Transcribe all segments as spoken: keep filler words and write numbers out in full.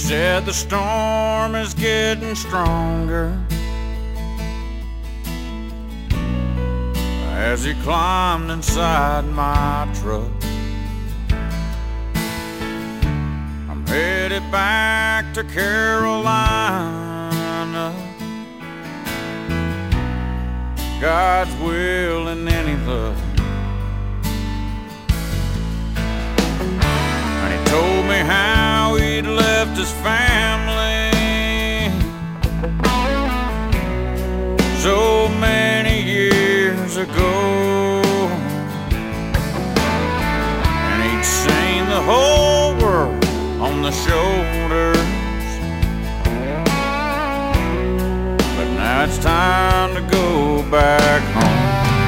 said the storm is getting stronger as he climbed inside my truck. I'm headed back to Carolina, God's will and any luck. And he told me how he'd left his family so many years ago, and he'd seen the whole world on the shoulders, but now it's time to go back home.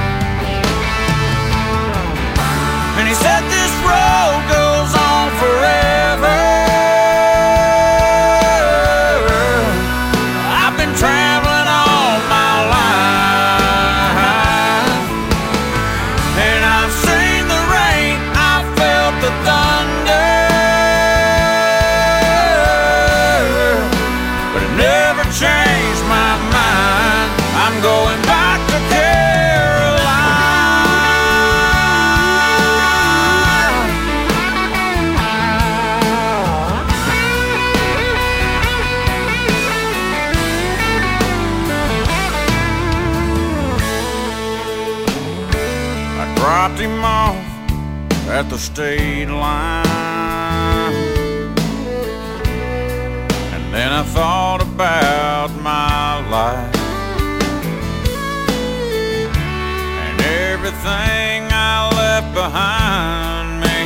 And he said this road goes on forever. I've been traveling all my life, and I've seen the rain, I felt the thunder, but it never changed my mind. I'm going back to dropped him off at the state line, and then I thought about my life and everything I left behind me.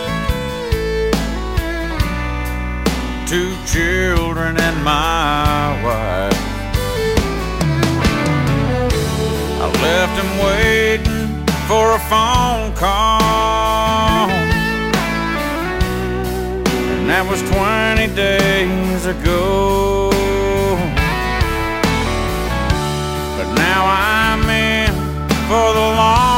Two children and my wife. I left him waiting for a phone call, and that was twenty days ago. But now I'm in for the long